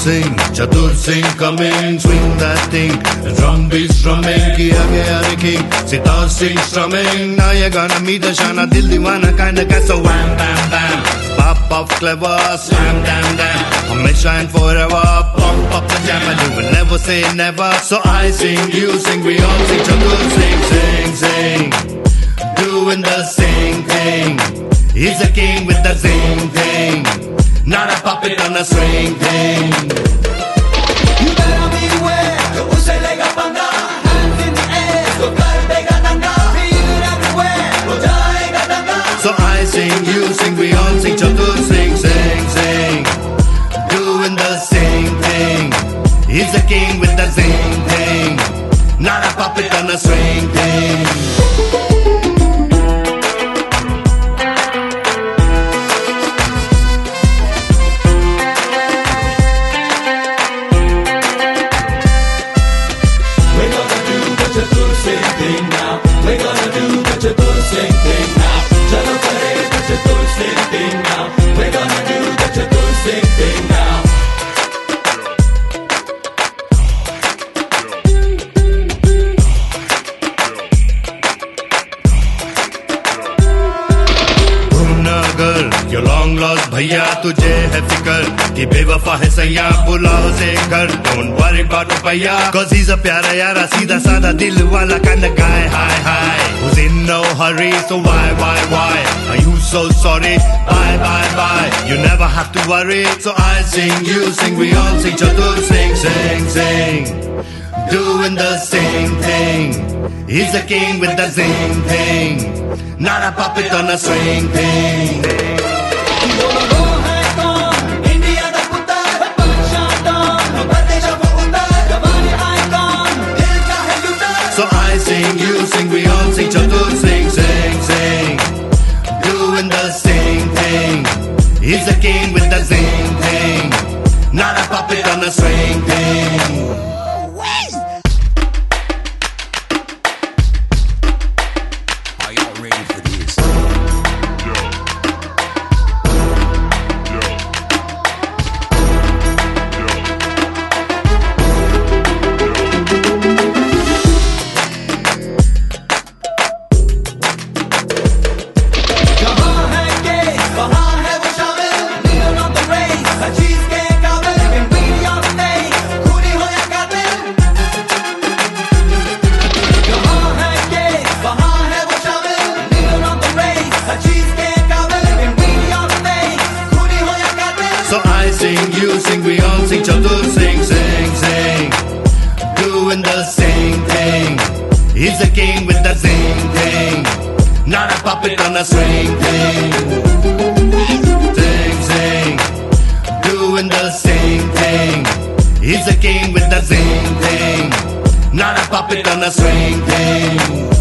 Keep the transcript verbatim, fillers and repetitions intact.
sing, Chatur Singh coming, swing that thing. The drum beats drumming, kiya gaya the king. Sitar Singh strumming, now you're gonna meet the Shana Dil Diwana kinda guy. So wham bam bam, pop pop clever, slam damn damn. Hamesha and forever, pump up the jam and you will never say never. So I sing, you sing, we all sing, Chatur Singh, sing, sing, doing the same thing. He's a king with the zing thing, not a puppet on a string thing. You better beware, to use lega panga. Hands in the air, so kar dega danga. Feel it everywhere, ho jayega danga. So I sing, you sing, we all sing, Chatur sing, sing, sing, doing the same thing. He's a king with the zing thing, not a puppet on a string thing. We're gonna do the Chatur Singh thing now. Chalo kare the Chatur Singh thing now. We're gonna do the Chatur Singh thing now. Bhumnagar, your long lost bhaiya, tujhe hai fikar ki bewafa hai saiya, bulao se ghar. Don't worry about rupiya, cause he's a pyara yara, seedha saada dil wala kind of guy. Hi hi, who's in no hurry, so why why why are you so sorry? Bye bye bye, you never have to worry. So I sing, you sing, we all sing, Chatur sing, sing, sing, doing the same thing. He's a king with the zing thing, not a puppet on a string thing. So I sing, you sing, we all sing, Chatur sing, sing, sing, doing the same thing. He's a king with the zing thing, not a puppet on a string thing. Are y'all ready for this? So I sing, you sing, we all sing, Chatur sing, sing, sing, doing the same thing. He's a king with the zing thing, not a puppet on a string thing. Sing, sing, doing the same thing. He's a king with the zing thing, not a puppet on a string thing.